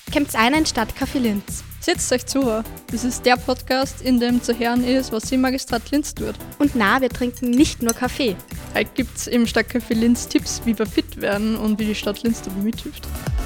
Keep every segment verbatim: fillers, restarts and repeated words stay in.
Kommt's ein in Stadtcafé Linz. Setzt euch zu, das ist der Podcast, in dem zu hören ist, was im Magistrat Linz tut. Und na, wir trinken nicht nur Kaffee. Heute gibt's im Stadtcafé Linz Tipps, wie wir fit werden und wie die Stadt Linz dabei mithilft.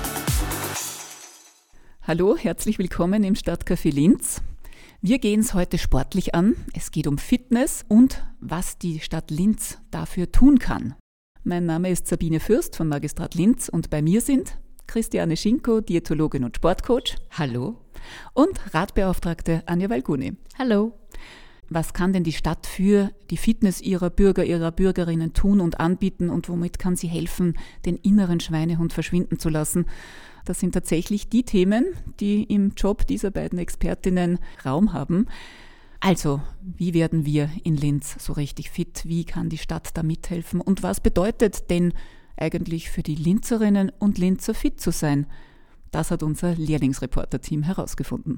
Hallo, herzlich willkommen im Stadtcafé Linz. Wir gehen es heute sportlich an. Es geht um Fitness und was die Stadt Linz dafür tun kann. Mein Name ist Sabine Fürst vom Magistrat Linz und bei mir sind Christiane Schinko, Diätologin und Sportcoach. Hallo. Und Ratbeauftragte Anja Walguni. Hallo. Was kann denn die Stadt für die Fitness ihrer Bürger, ihrer Bürgerinnen tun und anbieten und womit kann sie helfen, den inneren Schweinehund verschwinden zu lassen? Das sind tatsächlich die Themen, die im Job dieser beiden Expertinnen Raum haben. Also, wie werden wir in Linz so richtig fit? Wie kann die Stadt da mithelfen? Und was bedeutet denn eigentlich für die Linzerinnen und Linzer fit zu sein? Das hat unser Lehrlingsreporter-Team herausgefunden.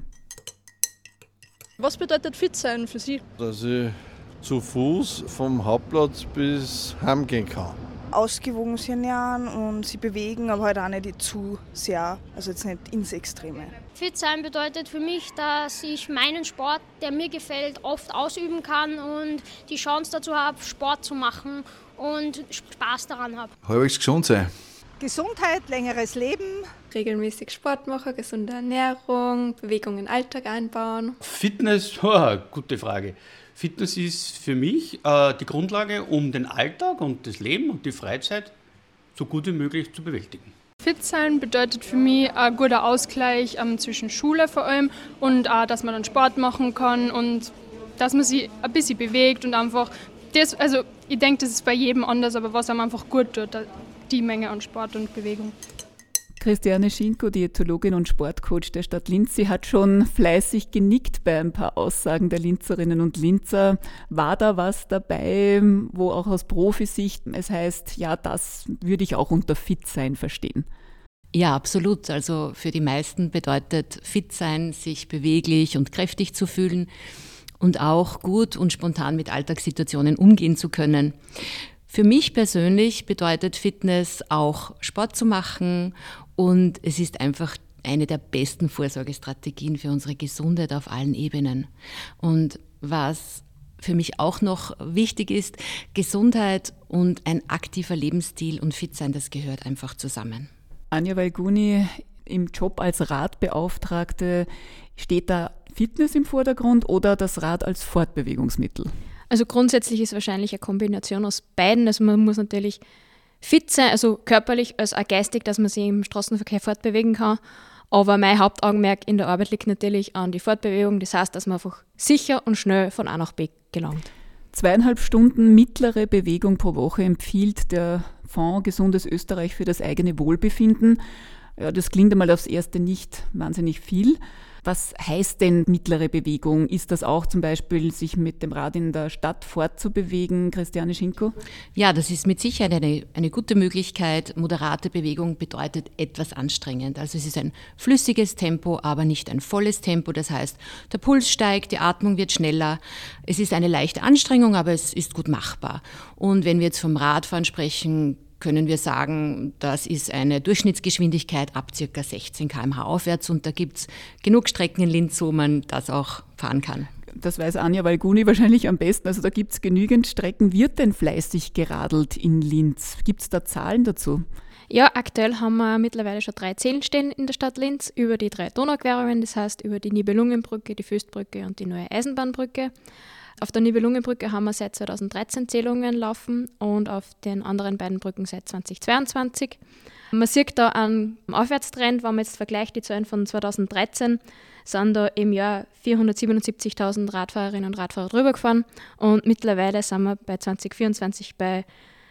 Was bedeutet fit sein für Sie? Dass ich zu Fuß vom Hauptplatz bis heimgehen kann. Ausgewogen sich ernähren und sie bewegen, aber halt auch nicht zu sehr, also jetzt nicht ins Extreme. Fit sein bedeutet für mich, dass ich meinen Sport, der mir gefällt, oft ausüben kann und die Chance dazu habe, Sport zu machen und Spaß daran habe. Halbwegs gesund sein. Gesundheit, längeres Leben. Regelmäßig Sport machen, gesunde Ernährung, Bewegung in den Alltag einbauen. Fitness, oh, gute Frage. Fitness ist für mich äh, die Grundlage, um den Alltag und das Leben und die Freizeit so gut wie möglich zu bewältigen. Fit sein bedeutet für mich ein guter Ausgleich ähm, zwischen Schule vor allem und auch, dass man dann Sport machen kann und dass man sich ein bisschen bewegt und einfach das, also ich denke, das ist bei jedem anders, aber was einem einfach gut tut, die Menge an Sport und Bewegung. Christiane Schinko, Diätologin und Sportcoach der Stadt Linz. Sie hat schon fleißig genickt bei ein paar Aussagen der Linzerinnen und Linzer. War da was dabei, wo auch aus Profisicht es heißt, ja, das würde ich auch unter fit sein verstehen? Ja, absolut. Also für die meisten bedeutet fit sein, sich beweglich und kräftig zu fühlen und auch gut und spontan mit Alltagssituationen umgehen zu können. Für mich persönlich bedeutet Fitness auch Sport zu machen und es ist einfach eine der besten Vorsorgestrategien für unsere Gesundheit auf allen Ebenen. Und was für mich auch noch wichtig ist, Gesundheit und ein aktiver Lebensstil und Fitsein, das gehört einfach zusammen. Anja Walguni, im Job als Radbeauftragte, steht da Fitness im Vordergrund oder das Rad als Fortbewegungsmittel? Also grundsätzlich ist wahrscheinlich eine Kombination aus beiden. Also man muss natürlich fit sein, also körperlich als auch geistig, dass man sich im Straßenverkehr fortbewegen kann. Aber mein Hauptaugenmerk in der Arbeit liegt natürlich an die Fortbewegung. Das heißt, dass man einfach sicher und schnell von A nach B gelangt. Zweieinhalb Stunden mittlere Bewegung pro Woche empfiehlt der Fonds Gesundes Österreich für das eigene Wohlbefinden. Ja, das klingt einmal aufs Erste nicht wahnsinnig viel. Was heißt denn mittlere Bewegung? Ist das auch zum Beispiel, sich mit dem Rad in der Stadt fortzubewegen, Christiane Schinko? Ja, das ist mit Sicherheit eine, eine gute Möglichkeit. Moderate Bewegung bedeutet etwas anstrengend. Also es ist ein flüssiges Tempo, aber nicht ein volles Tempo. Das heißt, der Puls steigt, die Atmung wird schneller. Es ist eine leichte Anstrengung, aber es ist gut machbar. Und wenn wir jetzt vom Radfahren sprechen, können wir sagen, das ist eine Durchschnittsgeschwindigkeit ab ca. sechzehn Kilometer pro Stunde aufwärts und da gibt es genug Strecken in Linz, wo man das auch fahren kann. Das weiß Anja Walguni wahrscheinlich am besten, also da gibt es genügend Strecken. Wird denn fleißig geradelt in Linz? Gibt es da Zahlen dazu? Ja, aktuell haben wir mittlerweile schon drei Zählen stehen in der Stadt Linz über die drei Donauquerungen, das heißt über die Nibelungenbrücke, die Föstbrücke und die neue Eisenbahnbrücke. Auf der Nibelungenbrücke haben wir seit zweitausenddreizehn Zählungen laufen und auf den anderen beiden Brücken seit zweitausendzweiundzwanzig. Man sieht da einen Aufwärtstrend, wenn man jetzt vergleicht, die Zahlen von zweitausenddreizehn, sind da im Jahr vierhundertsiebenundsiebzigtausend Radfahrerinnen und Radfahrer drüber gefahren und mittlerweile sind wir bei zwanzig vierundzwanzig bei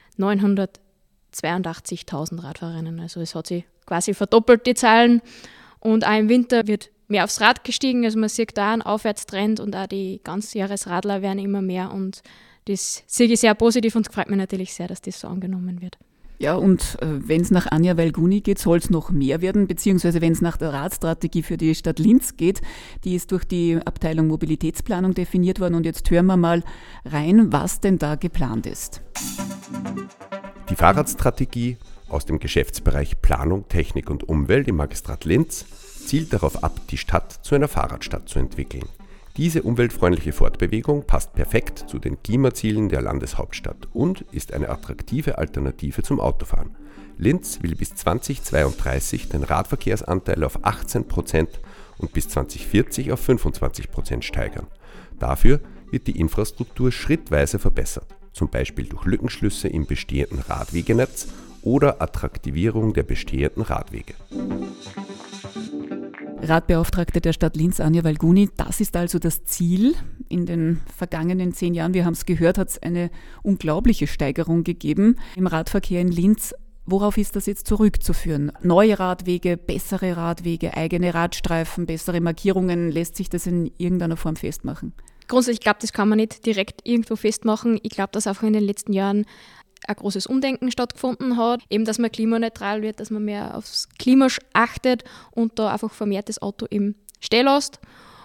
neunhundertzweiundachtzigtausend Radfahrerinnen. Also es hat sich quasi verdoppelt, die Zahlen, und auch im Winter wird mehr aufs Rad gestiegen, also man sieht da einen Aufwärtstrend und auch die Ganzjahresradler werden immer mehr und das sehe ich sehr positiv und es freut mich natürlich sehr, dass das so angenommen wird. Ja, und äh, wenn es nach Anja Walguni geht, soll es noch mehr werden, beziehungsweise wenn es nach der Radstrategie für die Stadt Linz geht, die ist durch die Abteilung Mobilitätsplanung definiert worden und jetzt hören wir mal rein, was denn da geplant ist. Die Fahrradstrategie aus dem Geschäftsbereich Planung, Technik und Umwelt im Magistrat Linz zielt darauf ab, die Stadt zu einer Fahrradstadt zu entwickeln. Diese umweltfreundliche Fortbewegung passt perfekt zu den Klimazielen der Landeshauptstadt und ist eine attraktive Alternative zum Autofahren. Linz will bis zweitausendzweiunddreißig den Radverkehrsanteil auf achtzehn Prozent und bis zweitausendvierzig auf fünfundzwanzig Prozent steigern. Dafür wird die Infrastruktur schrittweise verbessert, zum Beispiel durch Lückenschlüsse im bestehenden Radwegenetz oder Attraktivierung der bestehenden Radwege. Radbeauftragte der Stadt Linz, Anja Valguni, das ist also das Ziel. In den vergangenen zehn Jahren, wir haben es gehört, hat es eine unglaubliche Steigerung gegeben im Radverkehr in Linz. Worauf ist das jetzt zurückzuführen? Neue Radwege, bessere Radwege, eigene Radstreifen, bessere Markierungen, lässt sich das in irgendeiner Form festmachen? Grundsätzlich, ich glaube, das kann man nicht direkt irgendwo festmachen. Ich glaube, dass einfach in den letzten Jahren ein großes Umdenken stattgefunden hat, eben, dass man klimaneutral wird, dass man mehr aufs Klima achtet und da einfach vermehrt das Auto eben stehen lässt.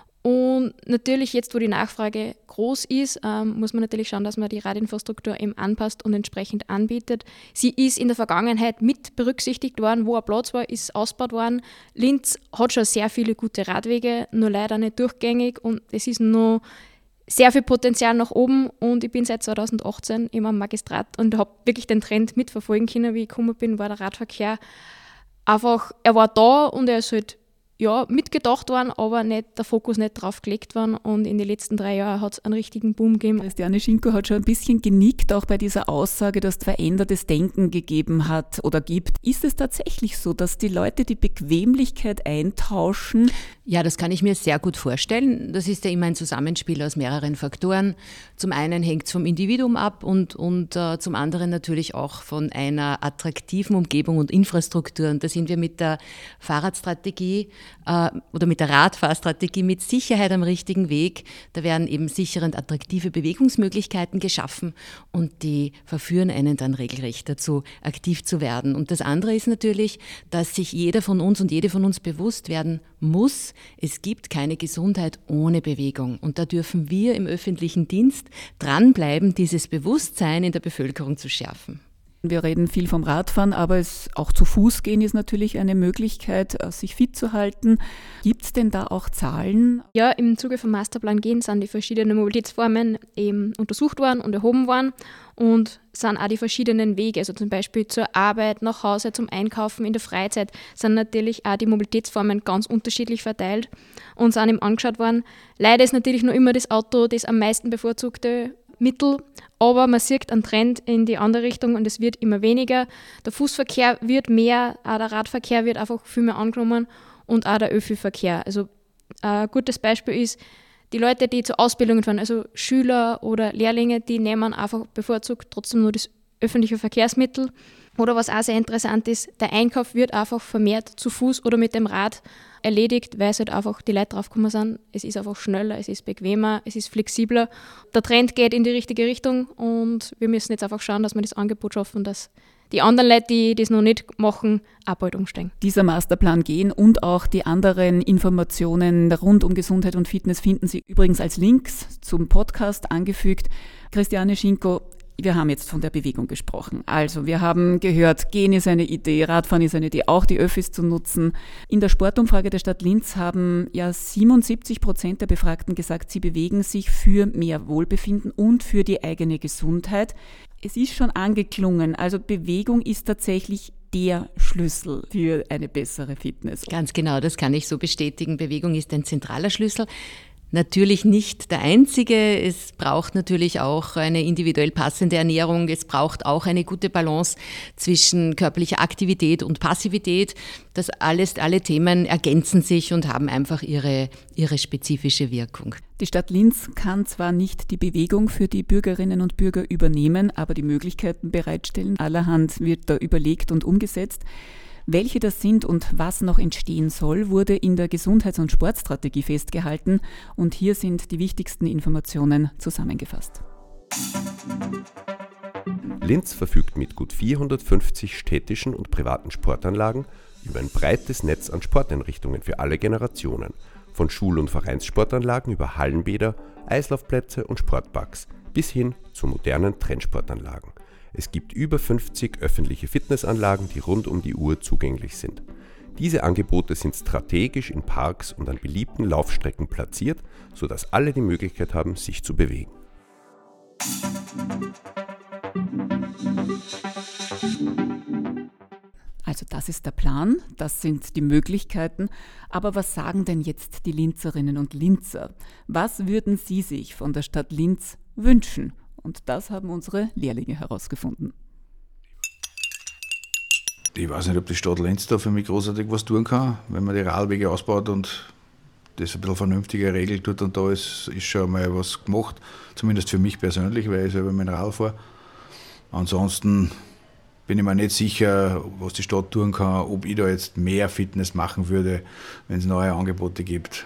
Und natürlich jetzt, wo die Nachfrage groß ist, ähm, muss man natürlich schauen, dass man die Radinfrastruktur eben anpasst und entsprechend anbietet. Sie ist in der Vergangenheit mit berücksichtigt worden, wo ein Platz war, ist ausgebaut worden. Linz hat schon sehr viele gute Radwege, nur leider nicht durchgängig und es ist noch sehr viel Potenzial nach oben und ich bin seit zweitausendachtzehn eben am Magistrat und habe wirklich den Trend mitverfolgen können, wie ich gekommen bin, war der Radverkehr einfach, er war da und er ist halt ja, mitgedacht worden, aber nicht, der Fokus nicht drauf gelegt worden und in den letzten drei Jahren hat es einen richtigen Boom gegeben. Christiane Schinko hat schon ein bisschen genickt, auch bei dieser Aussage, dass es verändertes Denken gegeben hat oder gibt. Ist es tatsächlich so, dass die Leute die Bequemlichkeit eintauschen? Ja, das kann ich mir sehr gut vorstellen. Das ist ja immer ein Zusammenspiel aus mehreren Faktoren. Zum einen hängt es vom Individuum ab und, und uh, zum anderen natürlich auch von einer attraktiven Umgebung und Infrastruktur. Und da sind wir mit der Fahrradstrategie uh, oder mit der Radfahrstrategie mit Sicherheit am richtigen Weg. Da werden eben sichere und attraktive Bewegungsmöglichkeiten geschaffen und die verführen einen dann regelrecht dazu, aktiv zu werden. Und das andere ist natürlich, dass sich jeder von uns und jede von uns bewusst werden muss, es gibt keine Gesundheit ohne Bewegung. Und da dürfen wir im öffentlichen Dienst dranbleiben, dieses Bewusstsein in der Bevölkerung zu schärfen. Wir reden viel vom Radfahren, aber es, auch zu Fuß gehen ist natürlich eine Möglichkeit, sich fit zu halten. Gibt es denn da auch Zahlen? Ja, im Zuge vom Masterplan Gehen sind die verschiedenen Mobilitätsformen eben untersucht worden und erhoben worden und sind auch die verschiedenen Wege, also zum Beispiel zur Arbeit, nach Hause, zum Einkaufen, in der Freizeit, sind natürlich auch die Mobilitätsformen ganz unterschiedlich verteilt und sind eben angeschaut worden. Leider ist natürlich nur immer das Auto das am meisten bevorzugte Mittel, aber man sieht einen Trend in die andere Richtung und es wird immer weniger. Der Fußverkehr wird mehr, auch der Radverkehr wird einfach viel mehr angenommen und auch der Öffi-Verkehr. Also ein gutes Beispiel ist, die Leute, die zur Ausbildung fahren, also Schüler oder Lehrlinge, die nehmen einfach bevorzugt trotzdem nur das öffentliche Verkehrsmittel. Oder was auch sehr interessant ist, der Einkauf wird einfach vermehrt zu Fuß oder mit dem Rad erledigt, weil es halt einfach die Leute draufgekommen sind. Es ist einfach schneller, es ist bequemer, es ist flexibler. Der Trend geht in die richtige Richtung und wir müssen jetzt einfach schauen, dass wir das Angebot schaffen, dass die anderen Leute, die das noch nicht machen, auch bald umsteigen. Dieser Masterplan Gehen und auch die anderen Informationen rund um Gesundheit und Fitness finden Sie übrigens als Links zum Podcast angefügt. Christiane Schinko, wir haben jetzt von der Bewegung gesprochen. Also wir haben gehört, Gehen ist eine Idee, Radfahren ist eine Idee, auch die Öffis zu nutzen. In der Sportumfrage der Stadt Linz haben ja siebenundsiebzig Prozent der Befragten gesagt, sie bewegen sich für mehr Wohlbefinden und für die eigene Gesundheit. Es ist schon angeklungen, also Bewegung ist tatsächlich der Schlüssel für eine bessere Fitness. Ganz genau, das kann ich so bestätigen. Bewegung ist ein zentraler Schlüssel. Natürlich nicht der einzige. Es braucht natürlich auch eine individuell passende Ernährung. Es braucht auch eine gute Balance zwischen körperlicher Aktivität und Passivität. Das alles, alle Themen ergänzen sich und haben einfach ihre, ihre spezifische Wirkung. Die Stadt Linz kann zwar nicht die Bewegung für die Bürgerinnen und Bürger übernehmen, aber die Möglichkeiten bereitstellen. Allerhand wird da überlegt und umgesetzt. Welche das sind und was noch entstehen soll, wurde in der Gesundheits- und Sportstrategie festgehalten und hier sind die wichtigsten Informationen zusammengefasst. Linz verfügt mit gut vierhundertfünfzig städtischen und privaten Sportanlagen über ein breites Netz an Sporteinrichtungen für alle Generationen, von Schul- und Vereinssportanlagen über Hallenbäder, Eislaufplätze und Sportparks bis hin zu modernen Trendsportanlagen. Es gibt über fünfzig öffentliche Fitnessanlagen, die rund um die Uhr zugänglich sind. Diese Angebote sind strategisch in Parks und an beliebten Laufstrecken platziert, sodass alle die Möglichkeit haben, sich zu bewegen. Also das ist der Plan, das sind die Möglichkeiten. Aber was sagen denn jetzt die Linzerinnen und Linzer? Was würden Sie sich von der Stadt Linz wünschen? Und das haben unsere Lehrlinge herausgefunden. Ich weiß nicht, ob die Stadt Linz da für mich großartig was tun kann, wenn man die Radwege ausbaut und das ein bisschen vernünftiger regelt tut, und da ist, ist schon mal was gemacht, zumindest für mich persönlich, weil ich selber mit dem Rad fahre. Ansonsten bin ich mir nicht sicher, was die Stadt tun kann, ob ich da jetzt mehr Fitness machen würde, wenn es neue Angebote gibt.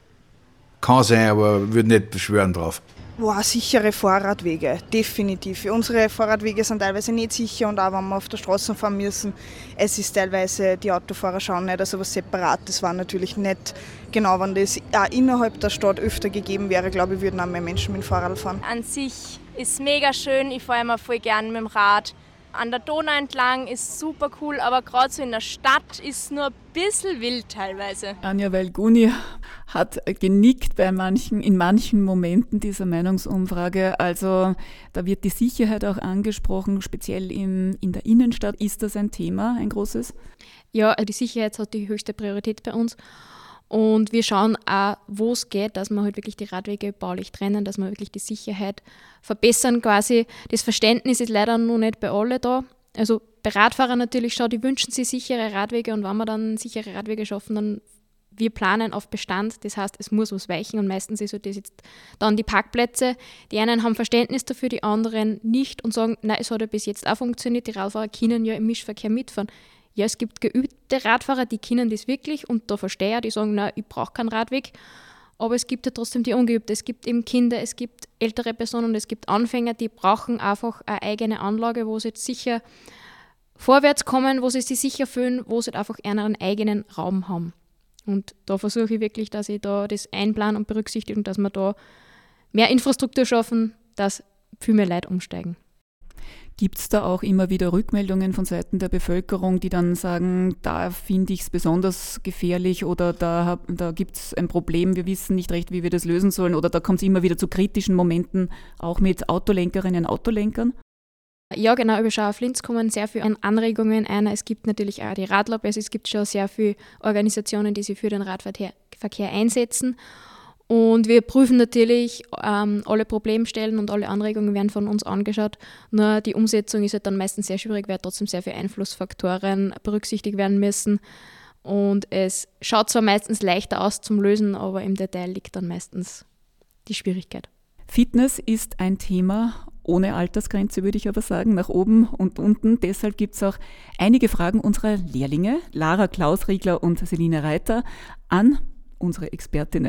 Kann sein, aber würde nicht beschwören drauf. Wow, sichere Fahrradwege, definitiv. Unsere Fahrradwege sind teilweise nicht sicher, und auch wenn wir auf der Straße fahren müssen, es ist teilweise, die Autofahrer schauen nicht, also was Separates war natürlich nicht. Genau, wenn das auch innerhalb der Stadt öfter gegeben wäre, glaube ich, würden auch mehr Menschen mit dem Fahrrad fahren. An sich ist es mega schön, ich fahre immer voll gern mit dem Rad. An der Donau entlang ist super cool, aber gerade so in der Stadt ist es nur ein bisschen wild teilweise. Anja Weilguni hat genickt bei manchen, in manchen Momenten dieser Meinungsumfrage. Also da wird die Sicherheit auch angesprochen, speziell in, in der Innenstadt. Ist das ein Thema, ein großes? Ja, die Sicherheit hat die höchste Priorität bei uns. Und wir schauen auch, wo es geht, dass wir halt wirklich die Radwege baulich trennen, dass wir wirklich die Sicherheit verbessern quasi. Das Verständnis ist leider noch nicht bei allen da. Also bei Radfahrern natürlich schon, die wünschen sich sichere Radwege, und wenn wir dann sichere Radwege schaffen, dann wir planen auf Bestand. Das heißt, es muss was weichen, und meistens ist so das jetzt dann die Parkplätze. Die einen haben Verständnis dafür, die anderen nicht und sagen, nein, es hat ja bis jetzt auch funktioniert, die Radfahrer können ja im Mischverkehr mitfahren. Ja, es gibt geübte Radfahrer, die können das wirklich, und da verstehe ich, die sagen, nein, ich brauche keinen Radweg. Aber es gibt ja trotzdem die Ungeübten. Es gibt eben Kinder, es gibt ältere Personen und es gibt Anfänger, die brauchen einfach eine eigene Anlage, wo sie jetzt sicher vorwärts kommen, wo sie sich sicher fühlen, wo sie einfach einen eigenen Raum haben. Und da versuche ich wirklich, dass ich da das einplane und berücksichtige und dass wir da mehr Infrastruktur schaffen, dass viel mehr Leute umsteigen. Gibt es da auch immer wieder Rückmeldungen von Seiten der Bevölkerung, die dann sagen, da finde ich es besonders gefährlich, oder da, da gibt es ein Problem, wir wissen nicht recht, wie wir das lösen sollen, oder da kommt es immer wieder zu kritischen Momenten, auch mit Autolenkerinnen und Autolenkern? Ja, genau, über Schau auf Linz kommen sehr viele Anregungen ein. Es gibt natürlich auch die Radlab, also es gibt schon sehr viele Organisationen, die sich für den Radverkehr Verkehr einsetzen. Und wir prüfen natürlich ähm, alle Problemstellen, und alle Anregungen werden von uns angeschaut. Nur die Umsetzung ist halt dann meistens sehr schwierig, weil trotzdem sehr viele Einflussfaktoren berücksichtigt werden müssen. Und es schaut zwar meistens leichter aus zum Lösen, aber im Detail liegt dann meistens die Schwierigkeit. Fitness ist ein Thema ohne Altersgrenze, würde ich aber sagen, nach oben und unten. Deshalb gibt es auch einige Fragen unserer Lehrlinge, Lara Klausriegler und Selina Reiter, an unsere Expertinnen.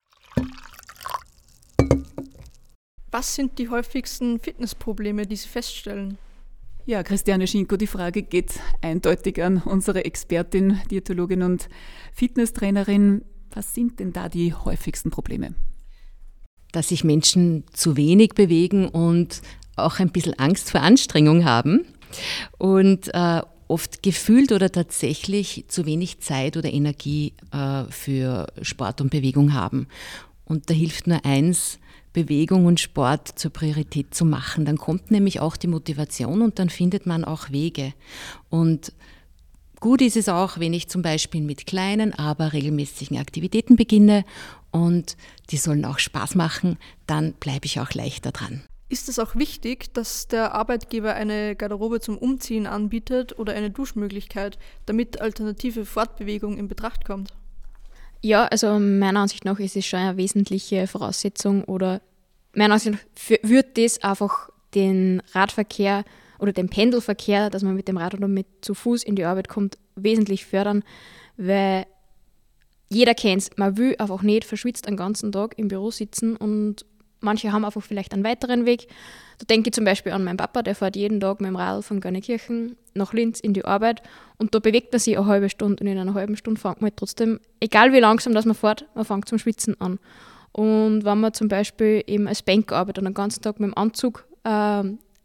Was sind die häufigsten Fitnessprobleme, die Sie feststellen? Ja, Christiane Schinko, die Frage geht eindeutig an unsere Expertin, Diätologin und Fitnesstrainerin. Was sind denn da die häufigsten Probleme? Dass sich Menschen zu wenig bewegen und auch ein bisschen Angst vor Anstrengung haben und äh, oft gefühlt oder tatsächlich zu wenig Zeit oder Energie äh, für Sport und Bewegung haben. Und da hilft nur eins, Bewegung und Sport zur Priorität zu machen. Dann kommt nämlich auch die Motivation, und dann findet man auch Wege. Und gut ist es auch, wenn ich zum Beispiel mit kleinen, aber regelmäßigen Aktivitäten beginne, und die sollen auch Spaß machen, dann bleibe ich auch leichter dran. Ist es auch wichtig, dass der Arbeitgeber eine Garderobe zum Umziehen anbietet oder eine Duschmöglichkeit, damit alternative Fortbewegung in Betracht kommt? Ja, also meiner Ansicht nach ist es schon eine wesentliche Voraussetzung, oder meiner Ansicht nach wird das einfach den Radverkehr oder den Pendelverkehr, dass man mit dem Rad oder mit zu Fuß in die Arbeit kommt, wesentlich fördern, weil jeder kennt es, man will einfach nicht verschwitzt den ganzen Tag im Büro sitzen, und manche haben einfach vielleicht einen weiteren Weg. Da denke ich zum Beispiel an meinen Papa, der fährt jeden Tag mit dem Rad von Garnikirchen nach Linz in die Arbeit, und da bewegt er sich eine halbe Stunde, und in einer halben Stunde fängt man halt trotzdem, egal wie langsam das man fährt, man fängt zum Schwitzen an. Und wenn man zum Beispiel eben als Banker arbeitet und den ganzen Tag mit dem Anzug äh,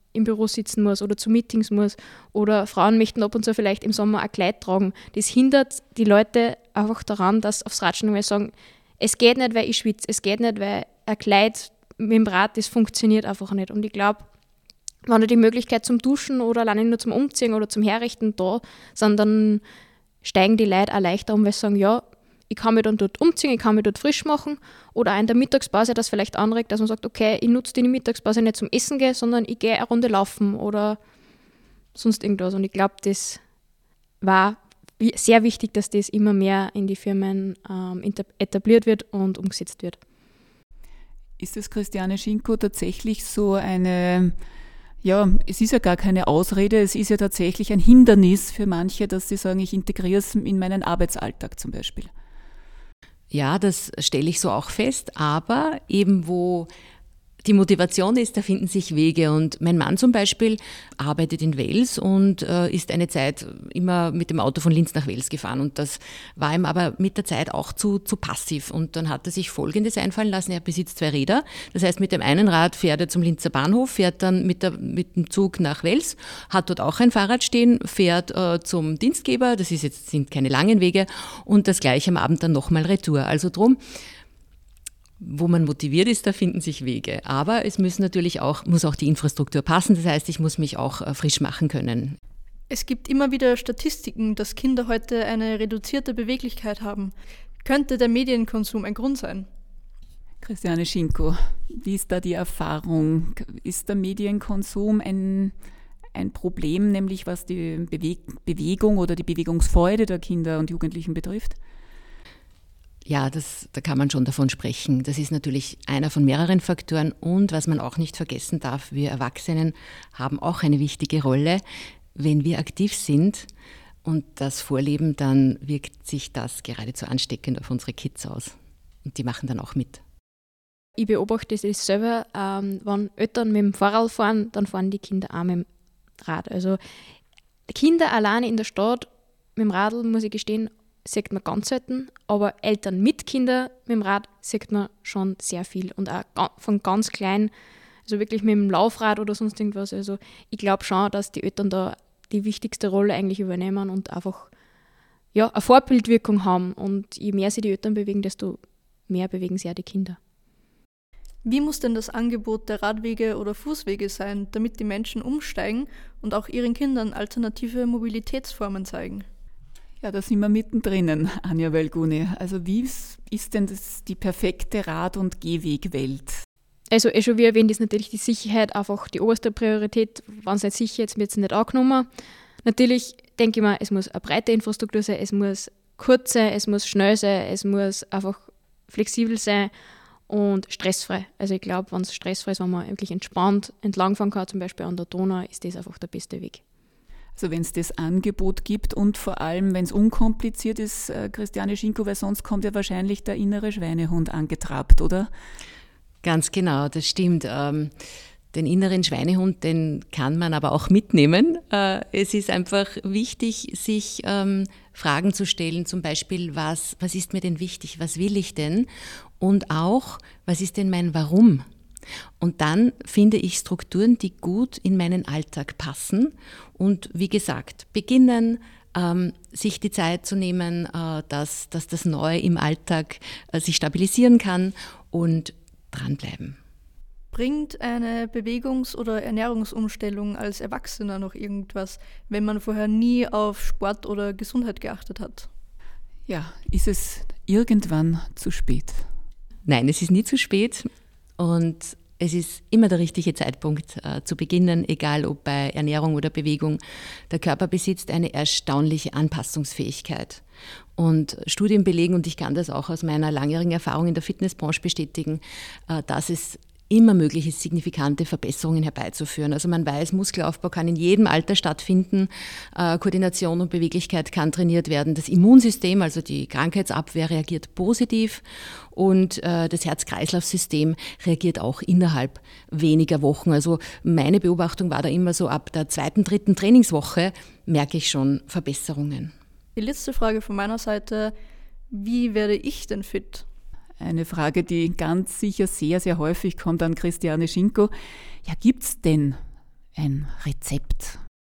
im Büro sitzen muss oder zu Meetings muss oder Frauen möchten ab und zu vielleicht im Sommer ein Kleid tragen. Das hindert die Leute einfach daran, dass aufs Rad steigen, weil sie sagen, es geht nicht, weil ich schwitze, es geht nicht, weil ein Kleid mit dem Rad, das funktioniert einfach nicht. Und ich glaube, wenn da die Möglichkeit zum Duschen oder alleine nur zum Umziehen oder zum Herrichten da sind, dann steigen die Leute auch leichter um, weil sie sagen, ja, ich kann mich dann dort umziehen, ich kann mich dort frisch machen oder auch in der Mittagspause das vielleicht anregt, dass man sagt, okay, ich nutze die Mittagspause nicht zum Essen gehen, sondern ich gehe eine Runde laufen oder sonst irgendwas. Und ich glaube, das war sehr wichtig, dass das immer mehr in die Firmen ähm, etabliert wird und umgesetzt wird. Ist das, Christiane Schinko, tatsächlich so eine, ja, es ist ja gar keine Ausrede, es ist ja tatsächlich ein Hindernis für manche, dass sie sagen, ich integriere es in meinen Arbeitsalltag zum Beispiel? Ja, das stelle ich so auch fest, aber eben wo die Motivation ist, da finden sich Wege. Und mein Mann zum Beispiel arbeitet in Wels und äh, ist eine Zeit immer mit dem Auto von Linz nach Wels gefahren. Und das war ihm aber mit der Zeit auch zu, zu passiv. Und dann hat er sich Folgendes einfallen lassen. Er besitzt zwei Räder. Das heißt, mit dem einen Rad fährt er zum Linzer Bahnhof, fährt dann mit, der, mit dem Zug nach Wels, hat dort auch ein Fahrrad stehen, fährt äh, zum Dienstgeber. Das ist jetzt, sind keine langen Wege. Und das gleiche am Abend dann nochmal retour. Also drum, wo man motiviert ist, da finden sich Wege. Aber es müssen natürlich auch, muss auch die Infrastruktur passen. Das heißt, ich muss mich auch frisch machen können. Es gibt immer wieder Statistiken, dass Kinder heute eine reduzierte Beweglichkeit haben. Könnte der Medienkonsum ein Grund sein? Christiane Schinko, wie ist da die Erfahrung? Ist der Medienkonsum ein, ein Problem, nämlich was die Bewe- Bewegung oder die Bewegungsfreude der Kinder und Jugendlichen betrifft? Ja, das, da kann man schon davon sprechen. Das ist natürlich einer von mehreren Faktoren und was man auch nicht vergessen darf, wir Erwachsenen haben auch eine wichtige Rolle. Wenn wir aktiv sind und das vorleben, dann wirkt sich das geradezu ansteckend auf unsere Kids aus und die machen dann auch mit. Ich beobachte das selber, ähm, wenn Eltern mit dem Fahrrad fahren, dann fahren die Kinder auch mit dem Rad. Also Kinder alleine in der Stadt mit dem Radl, muss ich gestehen, sieht man ganz selten, aber Eltern mit Kindern mit dem Rad sieht man schon sehr viel und auch von ganz klein, also wirklich mit dem Laufrad oder sonst irgendwas. Also ich glaube schon, dass die Eltern da die wichtigste Rolle eigentlich übernehmen und einfach ja, eine Vorbildwirkung haben und je mehr sie die Eltern bewegen, desto mehr bewegen sie auch die Kinder. Wie muss denn das Angebot der Radwege oder Fußwege sein, damit die Menschen umsteigen und auch ihren Kindern alternative Mobilitätsformen zeigen? Ja, da sind wir mittendrin, Anja Wölguni. Also wie ist denn das die perfekte Rad- und Gehwegwelt? Also eh schon wie erwähnt, ist natürlich die Sicherheit einfach die oberste Priorität. Wenn es nicht sicher ist, wird es nicht angenommen. Natürlich denke ich mir, es muss eine breite Infrastruktur sein, es muss kurz sein, es muss schnell sein, es muss einfach flexibel sein und stressfrei. Also ich glaube, wenn es stressfrei ist, wenn man wirklich entspannt entlangfahren kann, zum Beispiel an der Donau, ist das einfach der beste Weg. Also wenn es das Angebot gibt und vor allem, wenn es unkompliziert ist, äh, Christiane Schinko, weil sonst kommt ja wahrscheinlich der innere Schweinehund angetrabt, oder? Ganz genau, das stimmt. Ähm, den inneren Schweinehund, den kann man aber auch mitnehmen. Äh, es ist einfach wichtig, sich ähm, Fragen zu stellen, zum Beispiel, was, was ist mir denn wichtig, was will ich denn? Und auch, was ist denn mein Warum? Und dann finde ich Strukturen, die gut in meinen Alltag passen und wie gesagt, beginnen, ähm, sich die Zeit zu nehmen, äh, dass, dass das Neue im Alltag äh, sich stabilisieren kann und dranbleiben. Bringt eine Bewegungs- oder Ernährungsumstellung als Erwachsener noch irgendwas, wenn man vorher nie auf Sport oder Gesundheit geachtet hat? Ja, ist es irgendwann zu spät? Nein, es ist nie zu spät. Und es ist immer der richtige Zeitpunkt äh, zu beginnen, egal ob bei Ernährung oder Bewegung. Der Körper besitzt eine erstaunliche Anpassungsfähigkeit. Und Studien belegen, und ich kann das auch aus meiner langjährigen Erfahrung in der Fitnessbranche bestätigen, äh, dass es immer möglich ist, signifikante Verbesserungen herbeizuführen. Also man weiß, Muskelaufbau kann in jedem Alter stattfinden, äh, Koordination und Beweglichkeit kann trainiert werden. Das Immunsystem, also die Krankheitsabwehr, reagiert positiv und äh, das Herz-Kreislauf-System reagiert auch innerhalb weniger Wochen. Also meine Beobachtung war da immer so, ab der zweiten, dritten Trainingswoche merke ich schon Verbesserungen. Die letzte Frage von meiner Seite, wie werde ich denn fit? Eine Frage, die ganz sicher sehr, sehr häufig kommt an Christiane Schinko. Ja, gibt es denn ein Rezept?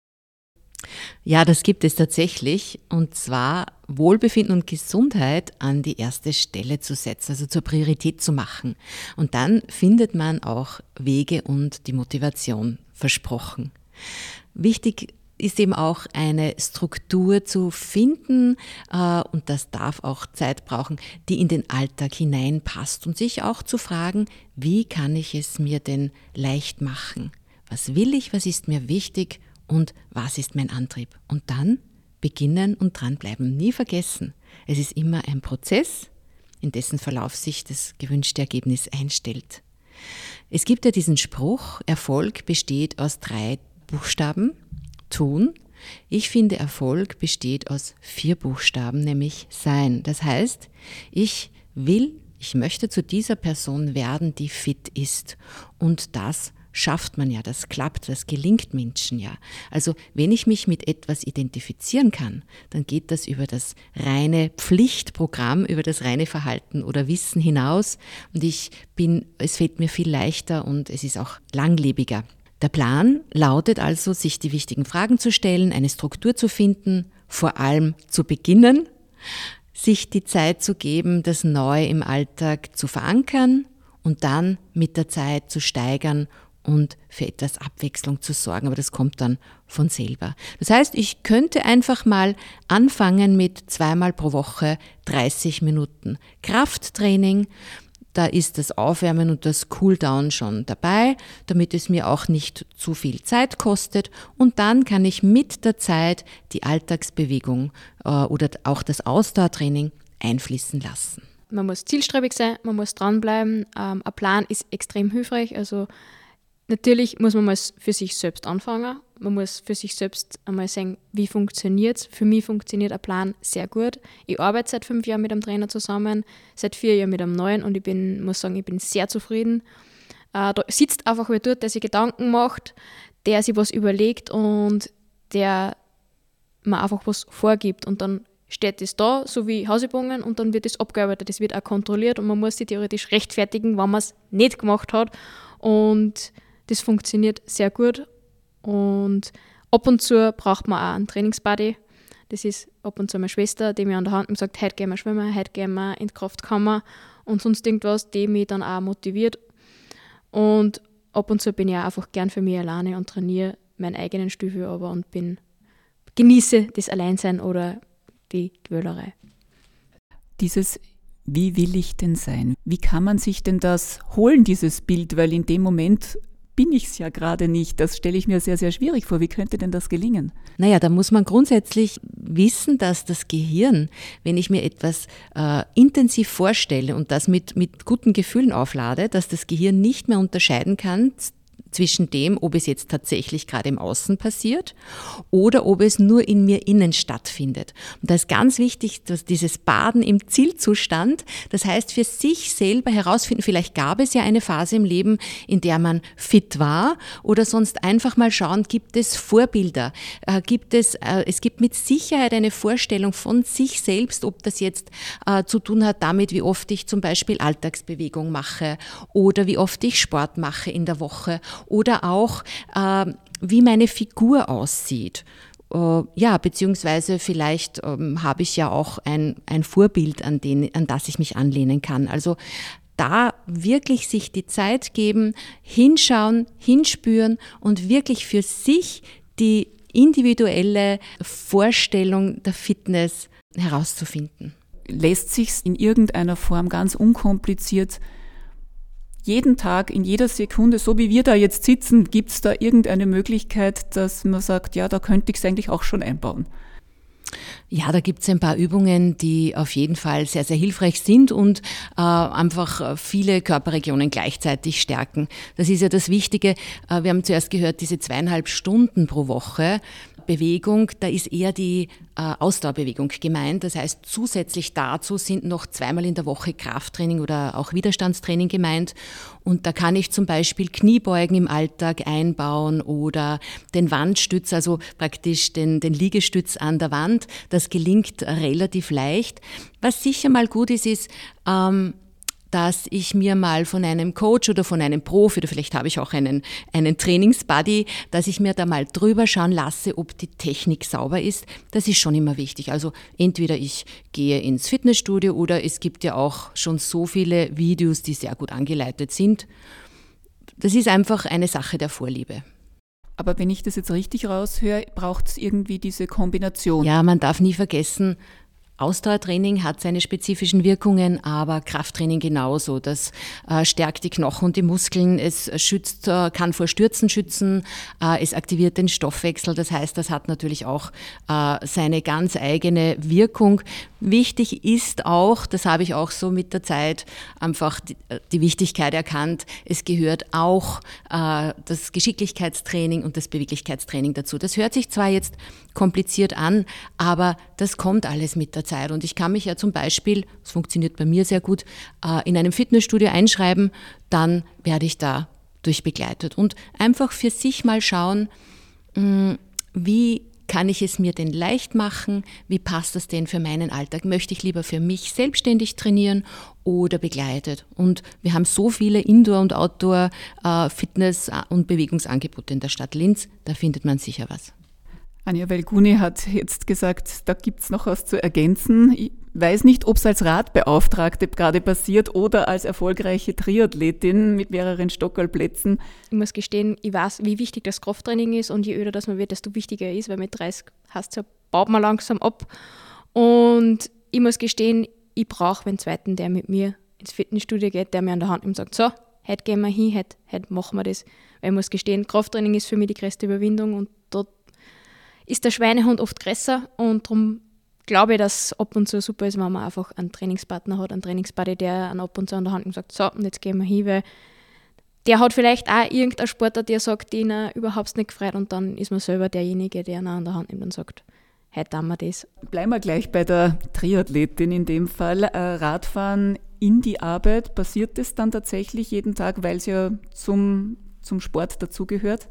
Ja, das gibt es tatsächlich, und zwar Wohlbefinden und Gesundheit an die erste Stelle zu setzen, also zur Priorität zu machen. Und dann findet man auch Wege und die Motivation, versprochen. Wichtig ist eben auch eine Struktur zu finden, äh, und das darf auch Zeit brauchen, die in den Alltag hineinpasst, und sich auch zu fragen, wie kann ich es mir denn leicht machen? Was will ich, was ist mir wichtig? Und was ist mein Antrieb? Und dann beginnen und dranbleiben. Nie vergessen, es ist immer ein Prozess, in dessen Verlauf sich das gewünschte Ergebnis einstellt. Es gibt ja diesen Spruch, Erfolg besteht aus drei Buchstaben, tun. Ich finde, Erfolg besteht aus vier Buchstaben, nämlich sein. Das heißt, ich will, ich möchte zu dieser Person werden, die fit ist. Und das schafft man ja, das klappt, das gelingt Menschen ja. Also wenn ich mich mit etwas identifizieren kann, dann geht das über das reine Pflichtprogramm, über das reine Verhalten oder Wissen hinaus, und ich bin, es fällt mir viel leichter und es ist auch langlebiger. Der Plan lautet also, sich die wichtigen Fragen zu stellen, eine Struktur zu finden, vor allem zu beginnen, sich die Zeit zu geben, das Neue im Alltag zu verankern und dann mit der Zeit zu steigern und für etwas Abwechslung zu sorgen, aber das kommt dann von selber. Das heißt, ich könnte einfach mal anfangen mit zweimal pro Woche dreißig Minuten Krafttraining. Da ist das Aufwärmen und das Cooldown schon dabei, damit es mir auch nicht zu viel Zeit kostet. Und dann kann ich mit der Zeit die Alltagsbewegung äh, oder auch das Ausdauertraining einfließen lassen. Man muss zielstrebig sein, man muss dranbleiben. Ähm, ein Plan ist extrem hilfreich. Also natürlich muss man mal für sich selbst anfangen. Man muss für sich selbst einmal sehen, wie funktioniert es. Für mich funktioniert ein Plan sehr gut. Ich arbeite seit fünf Jahren mit einem Trainer zusammen, seit vier Jahren mit einem neuen, und ich bin, muss sagen, ich bin sehr zufrieden. Äh, da sitzt einfach wer dort, der sich Gedanken macht, der sich was überlegt und der mir einfach was vorgibt. Und dann steht das da, so wie Hausübungen, und dann wird das abgearbeitet. Das wird auch kontrolliert und man muss sich theoretisch rechtfertigen, wenn man es nicht gemacht hat. Und das funktioniert sehr gut. Und ab und zu braucht man auch einen Trainingsbuddy. Das ist ab und zu meine Schwester, die mir an der Hand sagt, heute gehen wir schwimmen, heute gehen wir in die Kraftkammer und sonst irgendwas, die mich dann auch motiviert. Und ab und zu bin ich auch einfach gern für mich alleine und trainiere meinen eigenen Stiefel aber und bin, genieße das Alleinsein oder die Quälerei. Dieses Wie will ich denn sein? Wie kann man sich denn das holen, dieses Bild? Weil in dem Moment bin ich es ja gerade nicht. Das stelle ich mir sehr, sehr schwierig vor. Wie könnte denn das gelingen? Naja, da muss man grundsätzlich wissen, dass das Gehirn, wenn ich mir etwas äh, intensiv vorstelle und das mit, mit guten Gefühlen auflade, dass das Gehirn nicht mehr unterscheiden kann zwischen dem, ob es jetzt tatsächlich gerade im Außen passiert oder ob es nur in mir innen stattfindet. Und da ist ganz wichtig, dass dieses Baden im Zielzustand, das heißt für sich selber herausfinden, vielleicht gab es ja eine Phase im Leben, in der man fit war, oder sonst einfach mal schauen, gibt es Vorbilder, äh, gibt es, äh, es gibt mit Sicherheit eine Vorstellung von sich selbst, ob das jetzt äh, zu tun hat damit, wie oft ich zum Beispiel Alltagsbewegung mache oder wie oft ich Sport mache in der Woche, oder auch, äh, wie meine Figur aussieht. Äh, ja, beziehungsweise vielleicht ähm, habe ich ja auch ein, ein Vorbild, an, den, an das ich mich anlehnen kann. Also da wirklich sich die Zeit geben, hinschauen, hinspüren und wirklich für sich die individuelle Vorstellung der Fitness herauszufinden. Lässt sich in irgendeiner Form ganz unkompliziert jeden Tag, in jeder Sekunde, so wie wir da jetzt sitzen, gibt es da irgendeine Möglichkeit, dass man sagt, ja, da könnte ich es eigentlich auch schon einbauen? Ja, da gibt es ein paar Übungen, die auf jeden Fall sehr, sehr hilfreich sind und äh, einfach viele Körperregionen gleichzeitig stärken. Das ist ja das Wichtige. Äh, wir haben zuerst gehört, diese zweieinhalb Stunden pro Woche Bewegung, da ist eher die äh, Ausdauerbewegung gemeint. Das heißt, zusätzlich dazu sind noch zweimal in der Woche Krafttraining oder auch Widerstandstraining gemeint. Und da kann ich zum Beispiel Kniebeugen im Alltag einbauen oder den Wandstütz, also praktisch den, den Liegestütz an der Wand. Das gelingt relativ leicht. Was sicher mal gut ist, ist, ähm, dass ich mir mal von einem Coach oder von einem Profi, oder vielleicht habe ich auch einen, einen Trainingsbuddy, dass ich mir da mal drüber schauen lasse, ob die Technik sauber ist. Das ist schon immer wichtig. Also entweder ich gehe ins Fitnessstudio oder es gibt ja auch schon so viele Videos, die sehr gut angeleitet sind. Das ist einfach eine Sache der Vorliebe. Aber wenn ich das jetzt richtig raushöre, braucht es irgendwie diese Kombination. Ja, man darf nie vergessen, Ausdauertraining hat seine spezifischen Wirkungen, aber Krafttraining genauso. Das äh, stärkt die Knochen und die Muskeln, es schützt, äh, kann vor Stürzen schützen, äh, es aktiviert den Stoffwechsel. Das heißt, das hat natürlich auch äh, seine ganz eigene Wirkung. Wichtig ist auch, das habe ich auch so mit der Zeit einfach die, die Wichtigkeit erkannt, es gehört auch äh, das Geschicklichkeitstraining und das Beweglichkeitstraining dazu. Das hört sich zwar jetzt kompliziert an, aber das kommt alles mit der Zeit. Und ich kann mich ja zum Beispiel, das funktioniert bei mir sehr gut, äh, in einem Fitnessstudio einschreiben, dann werde ich da durchbegleitet. Und einfach für sich mal schauen, mh, wie kann ich es mir denn leicht machen? Wie passt das denn für meinen Alltag? Möchte ich lieber für mich selbstständig trainieren oder begleitet? Und wir haben so viele Indoor- und Outdoor-Fitness- und Bewegungsangebote in der Stadt Linz, da findet man sicher was. Anja Velguni hat jetzt gesagt, da gibt es noch was zu ergänzen. Ich weiß nicht, ob es als Radbeauftragte gerade passiert oder als erfolgreiche Triathletin mit mehreren Stockerlplätzen. Ich muss gestehen, ich weiß, wie wichtig das Krafttraining ist und je öder das man wird, desto wichtiger ist, weil mit dreißig heißt es ja, baut man langsam ab. Und ich muss gestehen, ich brauche einen zweiten, der mit mir ins Fitnessstudio geht, der mir an der Hand nimmt und sagt, so, heute gehen wir hin, heute, heute machen wir das. Weil ich muss gestehen, Krafttraining ist für mich die größte Überwindung und dort ist der Schweinehund oft größer und darum glaube ich, dass es ab und zu super ist, wenn man einfach einen Trainingspartner hat, einen Trainingsbuddy, der einen ab und zu an der Hand nimmt und sagt, so, und jetzt gehen wir hin, weil der hat vielleicht auch irgendeinen Sportler, der sagt, den er überhaupt nicht gefreut und dann ist man selber derjenige, der ihn an der Hand nimmt und sagt, heute tun wir das. Bleiben wir gleich bei der Triathletin in dem Fall. Radfahren in die Arbeit, passiert das dann tatsächlich jeden Tag, weil es ja zum, zum Sport dazugehört?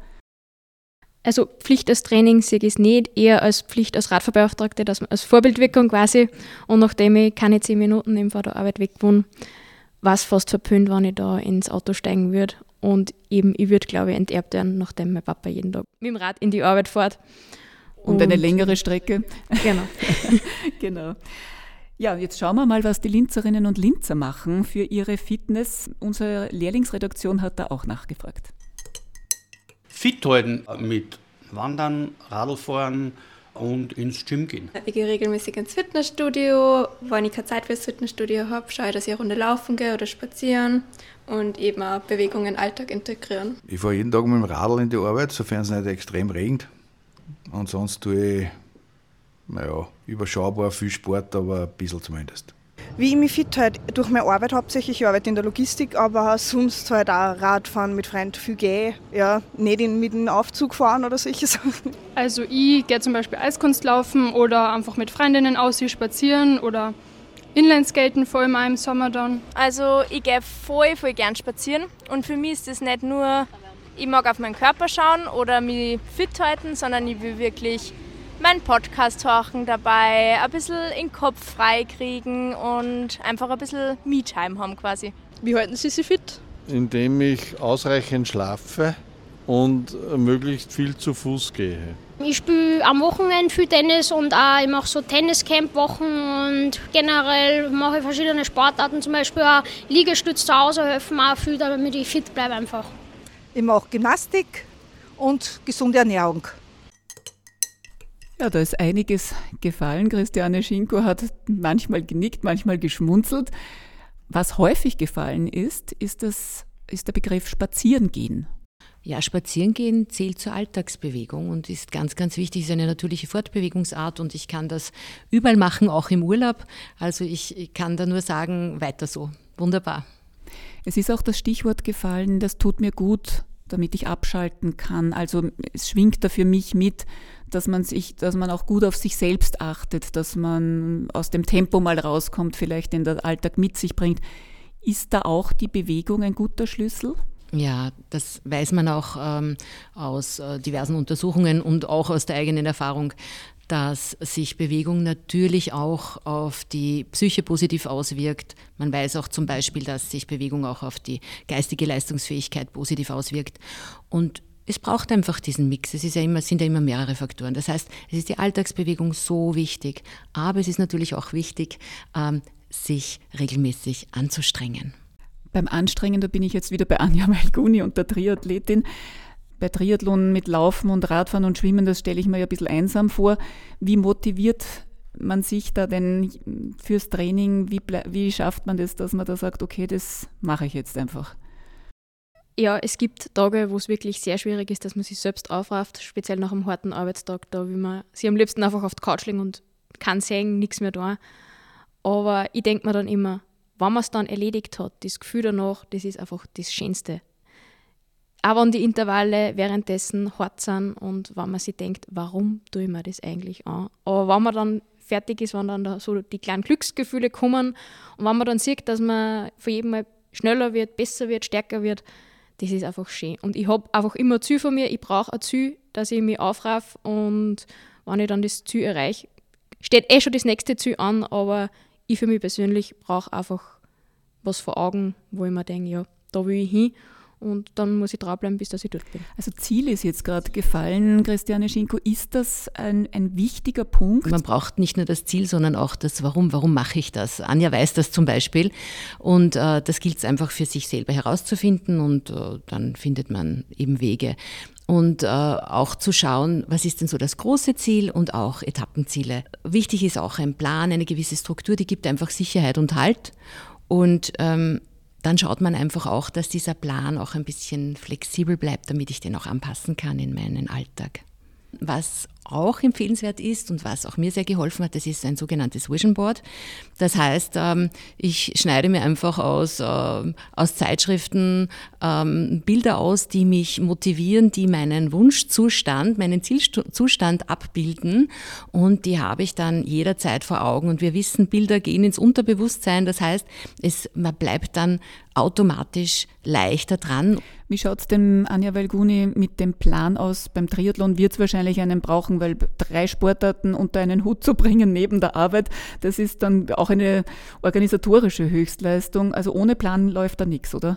Also Pflicht als Training sehe ich es nicht, eher als Pflicht als Radfahrbeauftragte, dass man als Vorbildwirkung quasi. Und nachdem ich keine zehn Minuten eben vor der Arbeit weg wohne, war es fast verpönt, wenn ich da ins Auto steigen würde. Und eben, ich würde, glaube ich, enterbt werden, nachdem mein Papa jeden Tag mit dem Rad in die Arbeit fährt. Und, Und eine längere Strecke. Genau. Genau. Ja, jetzt schauen wir mal, was die Linzerinnen und Linzer machen für ihre Fitness. Unsere Lehrlingsredaktion hat da auch nachgefragt. Fit halten mit Wandern, Radlfahren und ins Gym gehen. Ich gehe regelmäßig ins Fitnessstudio. Wenn ich keine Zeit fürs Fitnessstudio habe, schaue ich, dass ich eine Runde laufen gehe oder spazieren und eben auch Bewegung in den Alltag integrieren. Ich fahre jeden Tag mit dem Radl in die Arbeit, sofern es nicht extrem regnet. Und sonst tue ich, naja, überschaubar viel Sport, aber ein bisschen zumindest. Wie ich mich fit halte, durch meine Arbeit hauptsächlich, ich arbeite in der Logistik, aber sonst halt auch Radfahren mit Freunden viel gehe, ja, nicht in, mit dem Aufzug fahren oder solche Sachen. Also ich gehe zum Beispiel Eiskunst laufen oder einfach mit Freundinnen aussehen, spazieren oder Inlineskaten, vor allem auch im Sommer dann. Also ich gehe voll, voll gern spazieren und für mich ist das nicht nur, ich mag auf meinen Körper schauen oder mich fit halten, sondern ich will wirklich meinen Podcast hören dabei, ein bisschen den Kopf frei kriegen und einfach ein bisschen Me-Time haben quasi. Wie halten Sie sich fit? Indem ich ausreichend schlafe und möglichst viel zu Fuß gehe. Ich spiele am Wochenende viel Tennis und auch ich mache so Tenniscamp-Wochen und generell mache ich verschiedene Sportarten, zum Beispiel auch Liegestütz zu Hause helfen auch viel, damit ich fit bleibe einfach. Ich mache Gymnastik und gesunde Ernährung. Ja, da ist einiges gefallen. Christiane Schinko hat manchmal genickt, manchmal geschmunzelt. Was häufig gefallen ist, ist, das, ist der Begriff Spazierengehen. Ja, Spazierengehen zählt zur Alltagsbewegung und ist ganz, ganz wichtig. Es ist eine natürliche Fortbewegungsart und ich kann das überall machen, auch im Urlaub. Also ich, ich kann da nur sagen, weiter so. Wunderbar. Es ist auch das Stichwort gefallen, das tut mir gut, damit ich abschalten kann. Also es schwingt da für mich mit, dass man sich, dass man auch gut auf sich selbst achtet, dass man aus dem Tempo mal rauskommt, vielleicht den der Alltag mit sich bringt. Ist da auch die Bewegung ein guter Schlüssel? Ja, das weiß man auch ähm, aus äh, diversen Untersuchungen und auch aus der eigenen Erfahrung, dass sich Bewegung natürlich auch auf die Psyche positiv auswirkt. Man weiß auch zum Beispiel, dass sich Bewegung auch auf die geistige Leistungsfähigkeit positiv auswirkt. Und es braucht einfach diesen Mix. Es ist ja immer, sind ja immer mehrere Faktoren. Das heißt, es ist die Alltagsbewegung so wichtig, aber es ist natürlich auch wichtig, ähm, sich regelmäßig anzustrengen. Beim Anstrengen, da bin ich jetzt wieder bei Anja Malguni und der Triathletin. Bei Triathlon mit Laufen und Radfahren und Schwimmen, das stelle ich mir ja ein bisschen einsam vor. Wie motiviert man sich da denn fürs Training? Wie, wie schafft man das, dass man da sagt, okay, das mache ich jetzt einfach? Ja, es gibt Tage, wo es wirklich sehr schwierig ist, dass man sich selbst aufrafft, speziell nach einem harten Arbeitstag. Da will man sich am liebsten einfach auf die Couch legen und kann sehen, nichts mehr tun. Aber ich denke mir dann immer, wenn man es dann erledigt hat, das Gefühl danach, das ist einfach das Schönste. Auch wenn die Intervalle währenddessen hart sind und wenn man sich denkt, warum tue ich mir das eigentlich an? Aber wenn man dann fertig ist, wenn dann da so die kleinen Glücksgefühle kommen und wenn man dann sieht, dass man von jedem Mal schneller wird, besser wird, stärker wird, das ist einfach schön. Und ich habe einfach immer ein Ziel von mir, ich brauche ein Ziel, dass ich mich aufraffe und wenn ich dann das Ziel erreiche, steht eh schon das nächste Ziel an, aber ich für mich persönlich brauche einfach was vor Augen, wo ich mir denke, ja, da will ich hin und dann muss ich dranbleiben, bis dass ich dort bin. Also Ziel ist jetzt gerade gefallen, Christiane Schinko. Ist das ein, ein wichtiger Punkt? Man braucht nicht nur das Ziel, sondern auch das Warum. Warum mache ich das? Anja weiß das zum Beispiel und äh, das gilt es einfach für sich selber herauszufinden und äh, dann findet man eben Wege. Und äh, auch zu schauen, was ist denn so das große Ziel und auch Etappenziele. Wichtig ist auch ein Plan, eine gewisse Struktur, die gibt einfach Sicherheit und Halt. Und ähm, dann schaut man einfach auch, dass dieser Plan auch ein bisschen flexibel bleibt, damit ich den auch anpassen kann in meinen Alltag. Was auch empfehlenswert ist und was auch mir sehr geholfen hat, das ist ein sogenanntes Vision Board. Das heißt, ich schneide mir einfach aus, aus Zeitschriften Bilder aus, die mich motivieren, die meinen Wunschzustand, meinen Zielzustand abbilden und die habe ich dann jederzeit vor Augen. Und wir wissen, Bilder gehen ins Unterbewusstsein, das heißt, es, man bleibt dann automatisch leichter dran. Wie schaut es denn, Anja Malguni, mit dem Plan aus? Beim Triathlon wird es wahrscheinlich einen brauchen, weil drei Sportarten unter einen Hut zu bringen neben der Arbeit, das ist dann auch eine organisatorische Höchstleistung. Also ohne Plan läuft da nichts, oder?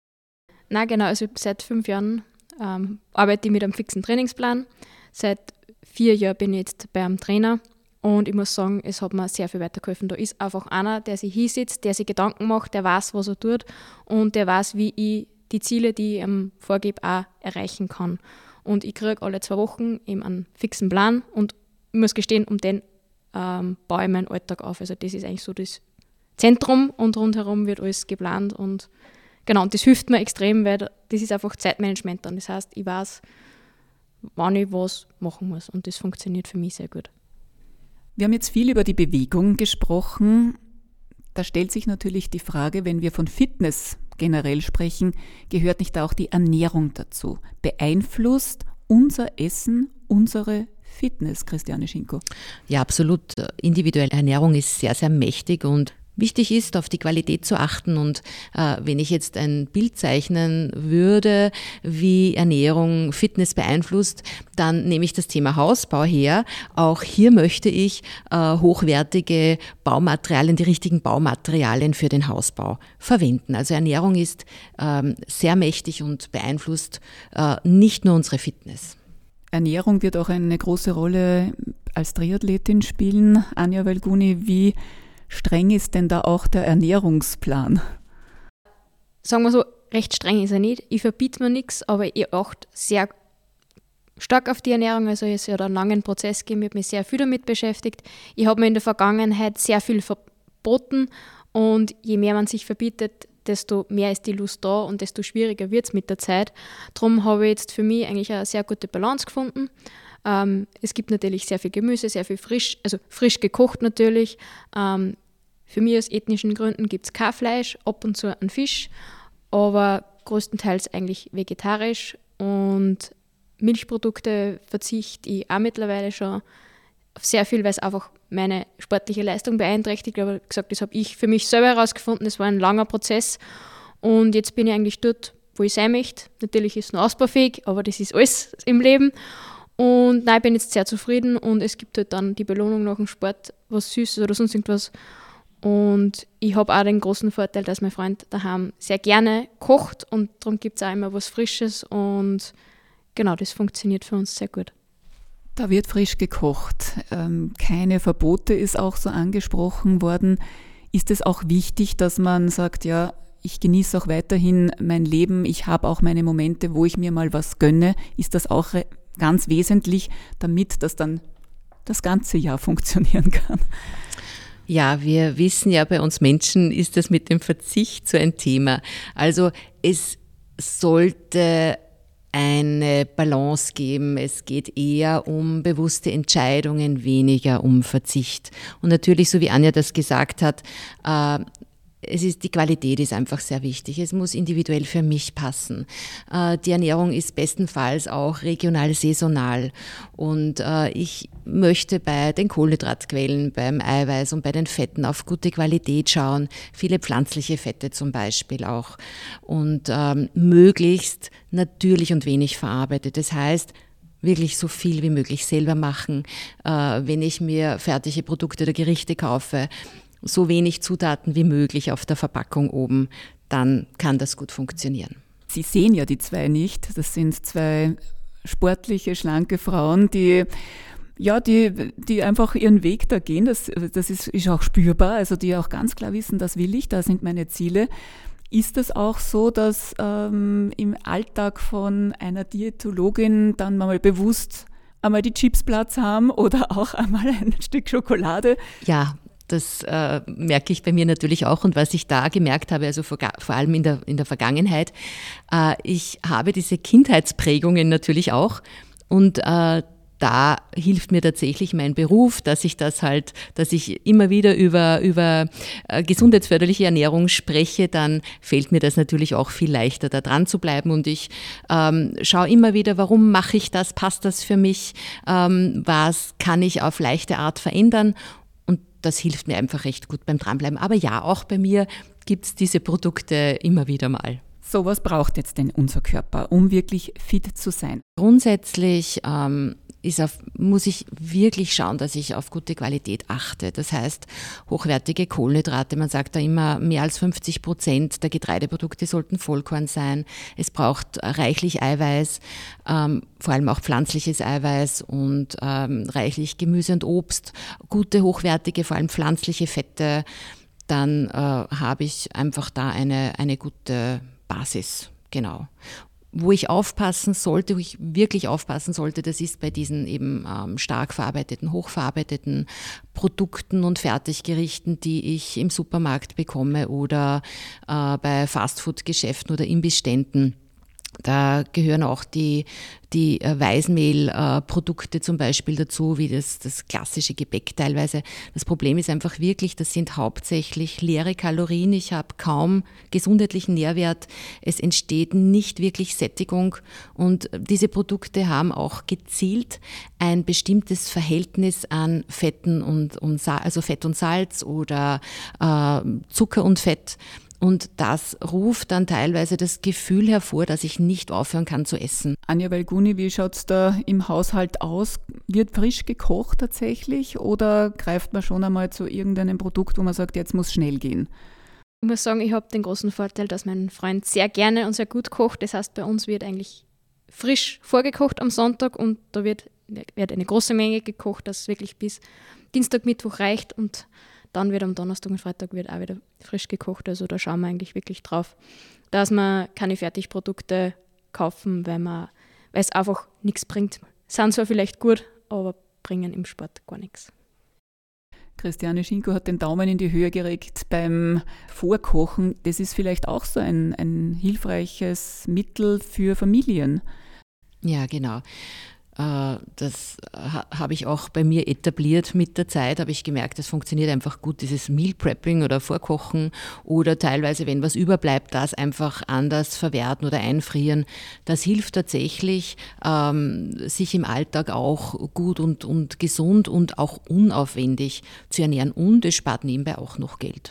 Na genau, also seit fünf Jahren ähm, arbeite ich mit einem fixen Trainingsplan. Seit vier Jahren bin ich jetzt bei einem Trainer. Und ich muss sagen, es hat mir sehr viel weitergeholfen. Da ist einfach einer, der sich hinsitzt, der sich Gedanken macht, der weiß, was er tut und der weiß, wie ich die Ziele, die ich ihm vorgebe, auch erreichen kann. Und ich kriege alle zwei Wochen eben einen fixen Plan und ich muss gestehen, um den ähm, baue ich meinen Alltag auf. Also das ist eigentlich so das Zentrum und rundherum wird alles geplant und genau, und das hilft mir extrem, weil das ist einfach Zeitmanagement dann. Das heißt, ich weiß, wann ich was machen muss und das funktioniert für mich sehr gut. Wir haben jetzt viel über die Bewegung gesprochen. Da stellt sich natürlich die Frage, wenn wir von Fitness generell sprechen, gehört nicht auch die Ernährung dazu? Beeinflusst unser Essen unsere Fitness, Christiane Schinko? Ja, absolut. Individuelle Ernährung ist sehr, sehr mächtig und wichtig ist, auf die Qualität zu achten und äh, wenn ich jetzt ein Bild zeichnen würde, wie Ernährung Fitness beeinflusst, dann nehme ich das Thema Hausbau her. Auch hier möchte ich äh, hochwertige Baumaterialien, die richtigen Baumaterialien für den Hausbau verwenden. Also Ernährung ist ähm, sehr mächtig und beeinflusst äh, nicht nur unsere Fitness. Ernährung wird auch eine große Rolle als Triathletin spielen. Anja Malguni, wie streng ist denn da auch der Ernährungsplan? Sagen wir so, recht streng ist er nicht. Ich verbiete mir nichts, aber ich achte sehr stark auf die Ernährung. Also es hat einen langen Prozess gegeben, ich habe mich sehr viel damit beschäftigt. Ich habe mir in der Vergangenheit sehr viel verboten und je mehr man sich verbietet, desto mehr ist die Lust da und desto schwieriger wird es mit der Zeit. Darum habe ich jetzt für mich eigentlich eine sehr gute Balance gefunden. Ähm, es gibt natürlich sehr viel Gemüse, sehr viel frisch, also frisch gekocht natürlich. Ähm, für mich aus ethnischen Gründen gibt es kein Fleisch, ab und zu ein Fisch, aber größtenteils eigentlich vegetarisch und Milchprodukte verzichte ich auch mittlerweile schon auf sehr viel, weil es einfach meine sportliche Leistung beeinträchtigt. Aber wie gesagt, das habe ich für mich selber herausgefunden, das war ein langer Prozess und jetzt bin ich eigentlich dort, wo ich sein möchte. Natürlich ist es noch ausbaufähig, aber das ist alles im Leben. Und nein, ich bin jetzt sehr zufrieden und es gibt halt dann die Belohnung nach dem Sport, was Süßes oder sonst irgendwas. Und ich habe auch den großen Vorteil, dass mein Freund daheim sehr gerne kocht und darum gibt es auch immer was Frisches und genau, das funktioniert für uns sehr gut. Da wird frisch gekocht. Ähm, keine Verbote ist auch so angesprochen worden. Ist es auch wichtig, dass man sagt, ja, ich genieße auch weiterhin mein Leben, ich habe auch meine Momente, wo ich mir mal was gönne? Ist das auch ganz wesentlich, damit das dann das ganze Jahr funktionieren kann? Ja, wir wissen ja, bei uns Menschen ist das mit dem Verzicht so ein Thema. Also es sollte eine Balance geben. Es geht eher um bewusste Entscheidungen, weniger um Verzicht. Und natürlich, so wie Anja das gesagt hat, äh, es ist, die Qualität ist einfach sehr wichtig. Es muss individuell für mich passen. Äh, die Ernährung ist bestenfalls auch regional saisonal. Und äh, ich möchte bei den Kohlenhydratquellen, beim Eiweiß und bei den Fetten auf gute Qualität schauen. Viele pflanzliche Fette zum Beispiel auch. Und ähm, möglichst natürlich und wenig verarbeitet. Das heißt, wirklich so viel wie möglich selber machen. Äh, wenn ich mir fertige Produkte oder Gerichte kaufe, so wenig Zutaten wie möglich auf der Verpackung oben, dann kann das gut funktionieren. Sie sehen ja die zwei nicht. Das sind zwei sportliche, schlanke Frauen, die, ja, die, die einfach ihren Weg da gehen. Das, das ist, ist auch spürbar, also die auch ganz klar wissen, das will ich, da sind meine Ziele. Ist es auch so, dass ähm, im Alltag von einer Diätologin dann mal bewusst einmal die Chips Platz haben oder auch einmal ein Stück Schokolade? Ja, das äh, merke ich bei mir natürlich auch und was ich da gemerkt habe, also vor, vor allem in der, in der Vergangenheit, äh, ich habe diese Kindheitsprägungen natürlich auch und äh, da hilft mir tatsächlich mein Beruf, dass ich das halt, dass ich immer wieder über, über äh, gesundheitsförderliche Ernährung spreche, dann fällt mir das natürlich auch viel leichter, da dran zu bleiben und ich ähm, schaue immer wieder, warum mache ich das, passt das für mich, ähm, was kann ich auf leichte Art verändern. Das hilft mir einfach recht gut beim Dranbleiben. Aber ja, auch bei mir gibt es diese Produkte immer wieder mal. So, was braucht jetzt denn unser Körper, um wirklich fit zu sein? Grundsätzlich ähm, ist auf, muss ich wirklich schauen, dass ich auf gute Qualität achte. Das heißt, hochwertige Kohlenhydrate, man sagt da immer, mehr als fünfzig Prozent der Getreideprodukte sollten Vollkorn sein. Es braucht reichlich Eiweiß, ähm, vor allem auch pflanzliches Eiweiß und ähm, reichlich Gemüse und Obst, gute, hochwertige, vor allem pflanzliche Fette. Dann äh, habe ich einfach da eine, eine gute Basis, genau. Wo ich aufpassen sollte, wo ich wirklich aufpassen sollte, das ist bei diesen eben ähm, stark verarbeiteten, hochverarbeiteten Produkten und Fertiggerichten, die ich im Supermarkt bekomme oder äh, bei Fastfood-Geschäften oder Imbissständen. Da gehören auch die, die Weißmehlprodukte zum Beispiel dazu, wie das, das klassische Gebäck teilweise. Das Problem ist einfach wirklich, das sind hauptsächlich leere Kalorien. Ich habe kaum gesundheitlichen Nährwert. Es entsteht nicht wirklich Sättigung. Und diese Produkte haben auch gezielt ein bestimmtes Verhältnis an Fetten und, und also Fett und Salz oder äh, Zucker und Fett. Und das ruft dann teilweise das Gefühl hervor, dass ich nicht aufhören kann zu essen. Anja Valguni, wie schaut es da im Haushalt aus? Wird frisch gekocht tatsächlich oder greift man schon einmal zu irgendeinem Produkt, wo man sagt, jetzt muss schnell gehen? Ich muss sagen, ich habe den großen Vorteil, dass mein Freund sehr gerne und sehr gut kocht. Das heißt, bei uns wird eigentlich frisch vorgekocht am Sonntag und da wird, wird eine große Menge gekocht, dass es wirklich bis Dienstag, Mittwoch reicht und dann wird am Donnerstag und Freitag wird auch wieder frisch gekocht. Also da schauen wir eigentlich wirklich drauf, dass wir keine Fertigprodukte kaufen, weil, man, weil es einfach nichts bringt. Sind zwar vielleicht gut, aber bringen im Sport gar nichts. Christiane Schinko hat den Daumen in die Höhe geregt beim Vorkochen. Das ist vielleicht auch so ein, ein hilfreiches Mittel für Familien. Ja, genau. Das habe ich auch bei mir etabliert mit der Zeit, habe ich gemerkt, das funktioniert einfach gut, dieses Meal Prepping oder Vorkochen oder teilweise, wenn was überbleibt, das einfach anders verwerten oder einfrieren. Das hilft tatsächlich, ähm, sich im Alltag auch gut und, und gesund und auch unaufwendig zu ernähren und es spart nebenbei auch noch Geld.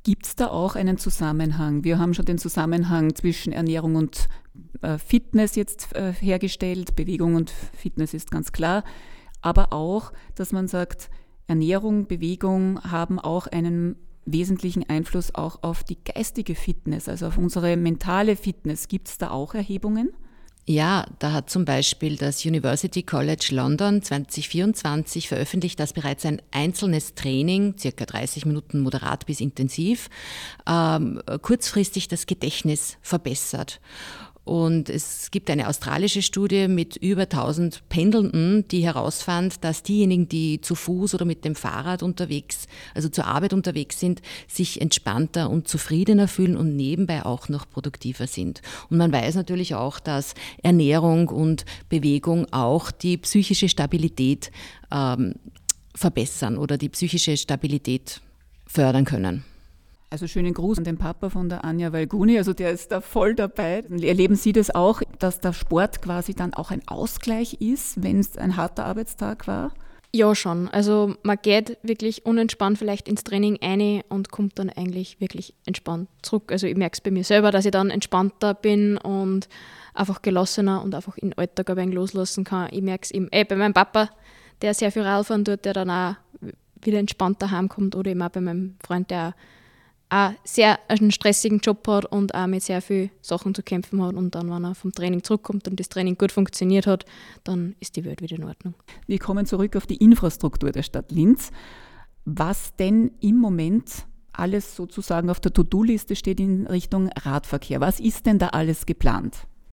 Gibt es da auch einen Zusammenhang? Wir haben schon den Zusammenhang zwischen Ernährung und äh, Fitness jetzt äh, hergestellt. Bewegung und Fitness ist ganz klar. Aber auch, dass man sagt, Ernährung, Bewegung haben auch einen wesentlichen Einfluss auch auf die geistige Fitness, also auf unsere mentale Fitness. Gibt es da auch Erhebungen? Ja, da hat zum Beispiel das University College London zwanzig vierundzwanzig veröffentlicht, dass bereits ein einzelnes Training, circa dreißig Minuten moderat bis intensiv, ähm, kurzfristig das Gedächtnis verbessert. Und es gibt eine australische Studie mit über tausend Pendelnden, die herausfand, dass diejenigen, die zu Fuß oder mit dem Fahrrad unterwegs, also zur Arbeit unterwegs sind, sich entspannter und zufriedener fühlen und nebenbei auch noch produktiver sind. Und man weiß natürlich auch, dass Ernährung und Bewegung auch die psychische Stabilität ähm, verbessern oder die psychische Stabilität fördern können. Also schönen Gruß an den Papa von der Anja Valguni, also der ist da voll dabei. Erleben Sie das auch, dass der Sport quasi dann auch ein Ausgleich ist, wenn es ein harter Arbeitstag war? Ja, schon. Also man geht wirklich unentspannt vielleicht ins Training rein und kommt dann eigentlich wirklich entspannt zurück. Also ich merke es bei mir selber, dass ich dann entspannter bin und einfach gelassener und einfach in den Alltag ein wenig loslassen kann. Ich merke es eben eh bei meinem Papa, der sehr viel Radfahren tut, der dann auch wieder entspannter heimkommt, oder eben auch bei meinem Freund, der auch sehr einen stressigen Job hat und auch mit sehr vielen Sachen zu kämpfen hat. Und dann, wenn er vom Training zurückkommt und das Training gut funktioniert hat, dann ist die Welt wieder in Ordnung. Wir kommen zurück auf die Infrastruktur der Stadt Linz. Was denn im Moment alles sozusagen auf der To-Do-Liste steht in Richtung Radverkehr? Was ist denn da alles geplant?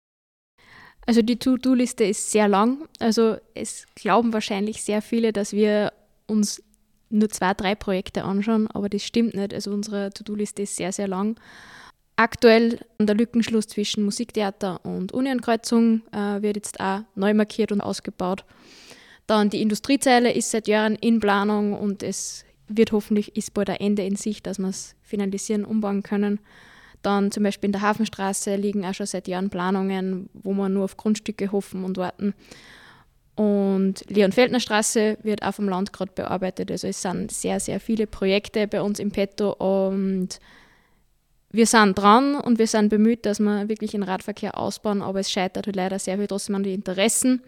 Also die To-Do-Liste ist sehr lang. Also es glauben wahrscheinlich sehr viele, dass wir uns nur zwei, drei Projekte anschauen, aber das stimmt nicht. Also unsere To-Do-Liste ist sehr, sehr lang. Aktuell der Lückenschluss zwischen Musiktheater und Unionkreuzung äh, wird jetzt auch neu markiert und ausgebaut. Dann die Industriezeile ist seit Jahren in Planung und es wird hoffentlich, ist bald ein Ende in Sicht, dass wir es finalisieren, umbauen können. Dann zum Beispiel in der Hafenstraße liegen auch schon seit Jahren Planungen, wo wir nur auf Grundstücke hoffen und warten. Und Leon-Feldner-Straße wird auch vom Land gerade bearbeitet. Also es sind sehr, sehr viele Projekte bei uns im Petto und wir sind dran und wir sind bemüht, dass wir wirklich den Radverkehr ausbauen, aber es scheitert halt leider sehr viel trotzdem an die Interessen,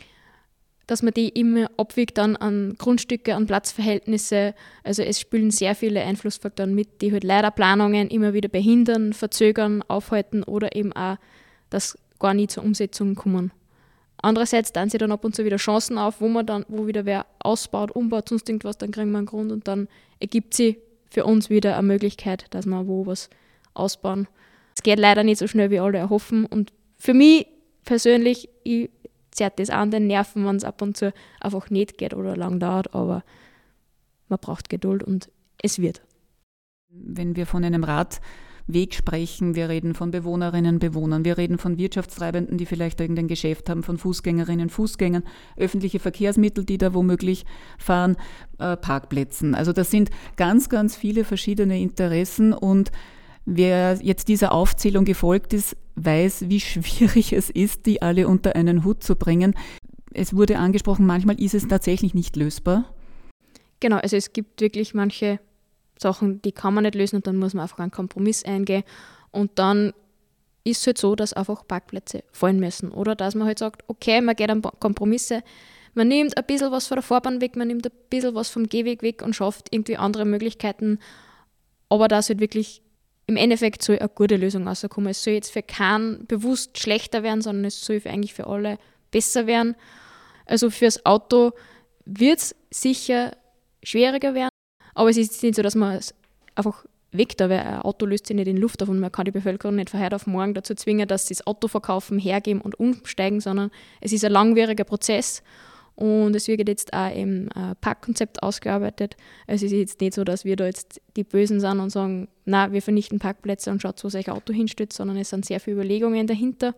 dass man die immer abwiegt dann an Grundstücke, an Platzverhältnisse. Also es spielen sehr viele Einflussfaktoren mit, die halt leider Planungen immer wieder behindern, verzögern, aufhalten oder eben auch, dass gar nie zur Umsetzung kommen. Andererseits tun sie dann ab und zu wieder Chancen auf, wo man dann, wo wieder wer ausbaut, umbaut, sonst irgendwas, dann kriegen wir einen Grund und dann ergibt sie für uns wieder eine Möglichkeit, dass wir wo was ausbauen. Es geht leider nicht so schnell, wie alle erhoffen und für mich persönlich, ich zerrt das an den Nerven, wenn es ab und zu einfach nicht geht oder lang dauert, aber man braucht Geduld und es wird. Wenn wir von einem Radweg sprechen, wir reden von Bewohnerinnen, Bewohnern, wir reden von Wirtschaftstreibenden, die vielleicht irgendein Geschäft haben, von Fußgängerinnen, Fußgängern, öffentliche Verkehrsmittel, die da womöglich fahren, äh, Parkplätzen. Also das sind ganz, ganz viele verschiedene Interessen und wer jetzt dieser Aufzählung gefolgt ist, weiß, wie schwierig es ist, die alle unter einen Hut zu bringen. Es wurde angesprochen, manchmal ist es tatsächlich nicht lösbar. Genau, also es gibt wirklich manche Sachen, die kann man nicht lösen und dann muss man einfach einen Kompromiss eingehen. Und dann ist es halt so, dass einfach Parkplätze fallen müssen. Oder dass man halt sagt, okay, man geht an Kompromisse, man nimmt ein bisschen was von der Fahrbahn weg, man nimmt ein bisschen was vom Gehweg weg und schafft irgendwie andere Möglichkeiten. Aber dass halt wirklich im Endeffekt soll eine gute Lösung rauskommen. Es soll jetzt für keinen bewusst schlechter werden, sondern es soll für eigentlich für alle besser werden. Also fürs Auto wird es sicher schwieriger werden, aber es ist nicht so, dass man es einfach weg da, weil ein Auto löst sich nicht in Luft auf und man kann die Bevölkerung nicht von heute auf morgen dazu zwingen, dass sie das Auto verkaufen, hergeben und umsteigen, sondern es ist ein langwieriger Prozess. Und es wird jetzt auch im äh, Parkkonzept ausgearbeitet. Also es ist jetzt nicht so, dass wir da jetzt die Bösen sind und sagen, na, wir vernichten Parkplätze und schaut, wo sich ein Auto hinstützt, sondern es sind sehr viele Überlegungen dahinter,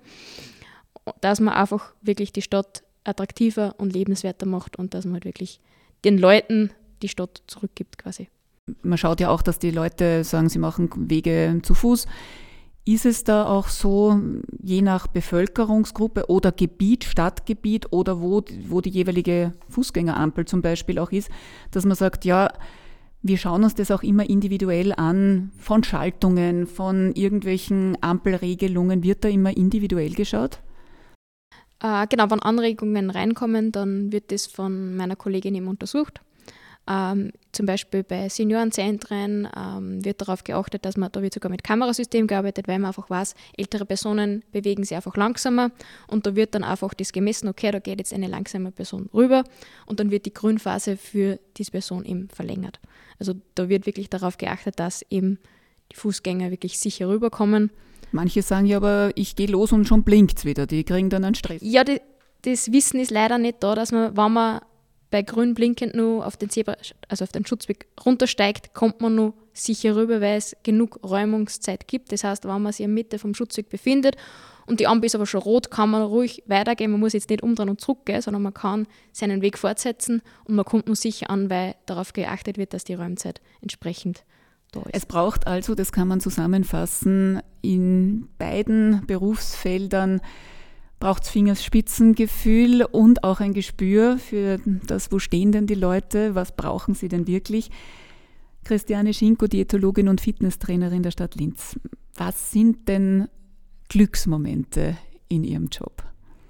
dass man einfach wirklich die Stadt attraktiver und lebenswerter macht und dass man halt wirklich den Leuten die Stadt zurückgibt quasi. Man schaut ja auch, dass die Leute sagen, sie machen Wege zu Fuß. Ist es da auch so, je nach Bevölkerungsgruppe oder Gebiet, Stadtgebiet oder wo, wo die jeweilige Fußgängerampel zum Beispiel auch ist, dass man sagt, ja, Wir schauen uns das auch immer individuell an, von Schaltungen, von irgendwelchen Ampelregelungen. Wird da immer individuell geschaut? Äh, genau, wenn Anregungen reinkommen, dann wird das von meiner Kollegin eben untersucht. Ähm, zum Beispiel bei Seniorenzentren ähm, wird darauf geachtet, dass man, da wird sogar mit Kamerasystem gearbeitet, weil man einfach weiß, ältere Personen bewegen sich einfach langsamer und da wird dann einfach das gemessen, okay, da geht jetzt eine langsame Person rüber und dann wird die Grünphase für diese Person eben verlängert. Also da wird wirklich darauf geachtet, dass eben die Fußgänger wirklich sicher rüberkommen. Manche sagen ja aber, ich gehe los und schon blinkt es wieder, die kriegen dann einen Stress. Ja, die, das Wissen ist leider nicht da, dass man, wenn man bei grün blinkend nur auf den Zebra, also auf den Schutzweg runtersteigt, kommt man nur sicher rüber, weil es genug Räumungszeit gibt. Das heißt, wenn man sich in der Mitte vom Schutzweg befindet und die Ampel ist aber schon rot, kann man ruhig weitergehen. Man muss jetzt nicht umdrehen und zurückgehen, sondern man kann seinen Weg fortsetzen und man kommt nur sicher an, weil darauf geachtet wird, dass die Räumzeit entsprechend da ist. Es braucht also, das kann man zusammenfassen, in beiden Berufsfeldern braucht es Fingerspitzengefühl und auch ein Gespür für das, wo stehen denn die Leute, was brauchen sie denn wirklich. Christiane Schinko, Diätologin und Fitnesstrainerin der Stadt Linz. Was sind denn Glücksmomente in Ihrem Job?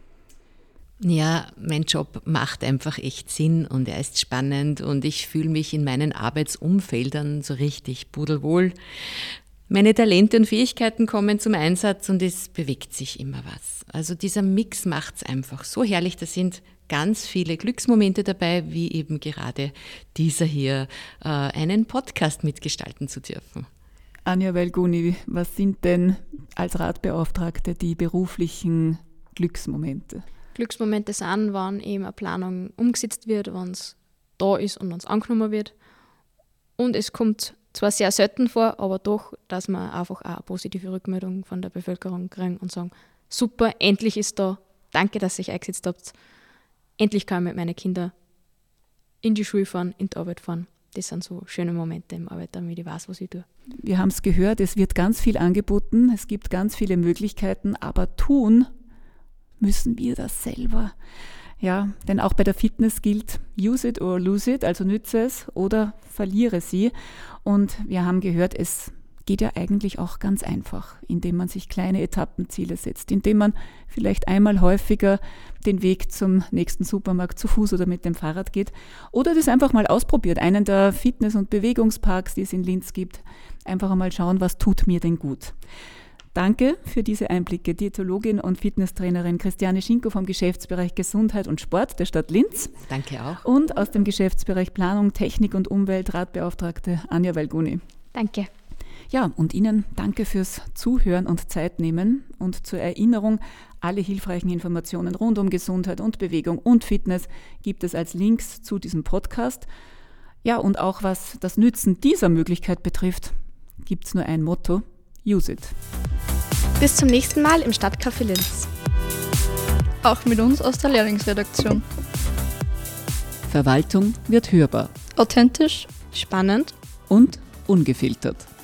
Ja, mein Job macht einfach echt Sinn und er ist spannend und ich fühle mich in meinen Arbeitsumfeldern so richtig pudelwohl. Meine Talente und Fähigkeiten kommen zum Einsatz und es bewegt sich immer was. Also dieser Mix macht es einfach so herrlich. Da sind ganz viele Glücksmomente dabei, wie eben gerade dieser hier, äh, einen Podcast mitgestalten zu dürfen. Anja Weilguni, was sind denn als Ratbeauftragte die beruflichen Glücksmomente? Glücksmomente sind, wenn eben eine Planung umgesetzt wird, wenn es da ist und wenn es angenommen wird. Und es kommt zwar sehr selten vor, aber doch, dass wir einfach auch eine positive Rückmeldung von der Bevölkerung kriegen und sagen, super, endlich ist da, danke, dass ihr euch eingesetzt habt. Endlich kann ich mit meinen Kindern in die Schule fahren, in die Arbeit fahren. Das sind so schöne Momente im Arbeit, damit ich weiß, was ich tue. Wir haben es gehört, es wird ganz viel angeboten, es gibt ganz viele Möglichkeiten, aber tun müssen wir das selber. Ja, denn auch bei der Fitness gilt, use it or lose it, also nütze es oder verliere sie. Und wir haben gehört, es geht ja eigentlich auch ganz einfach, indem man sich kleine Etappenziele setzt, indem man vielleicht einmal häufiger den Weg zum nächsten Supermarkt zu Fuß oder mit dem Fahrrad geht oder das einfach mal ausprobiert, einen der Fitness- und Bewegungsparks, die es in Linz gibt, einfach einmal schauen, was tut mir denn gut. Danke für diese Einblicke, Diätologin und Fitnesstrainerin Christiane Schinko vom Geschäftsbereich Gesundheit und Sport der Stadt Linz. Danke auch. Und aus dem Geschäftsbereich Planung, Technik und Umwelt Ratbeauftragte Anja Weilguni. Danke. Ja, und Ihnen danke fürs Zuhören und Zeit nehmen. Und zur Erinnerung, alle hilfreichen Informationen rund um Gesundheit und Bewegung und Fitness gibt es als Links zu diesem Podcast. Ja, und auch was das Nützen dieser Möglichkeit betrifft, gibt es nur ein Motto: Use it. Bis zum nächsten Mal im Stadtcafé Linz. Auch mit uns aus der Lehrlingsredaktion. Verwaltung wird hörbar. Authentisch, spannend und ungefiltert.